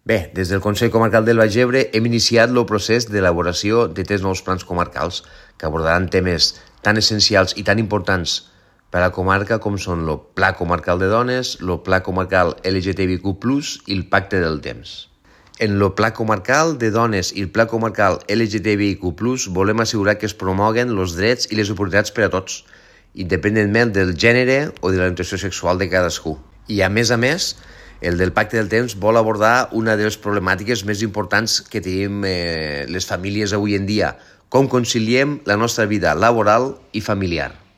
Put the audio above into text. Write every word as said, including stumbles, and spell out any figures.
Bé, des del Consell Comarcal del Baix Ebre hem iniciat el procés d'elaboració de tres nous plans comarcals que abordaran temes tan essencials i tan importants per a la comarca com són el Pla Comarcal de Dones, el Pla Comarcal L G T B Q plus, i el Pacte del Temps. En el Pla Comarcal de Dones i el Pla Comarcal L G T B Q plus, volem assegurar que es promoguen els drets i les oportunitats per a tots, independentment del gènere o de l'orientació sexual de cadascú. I a més a més, el del Pacte del Temps vol abordar una de les problemàtiques més importants que tenim eh, les famílies avui en dia: com conciliem la nostra vida laboral i familiar.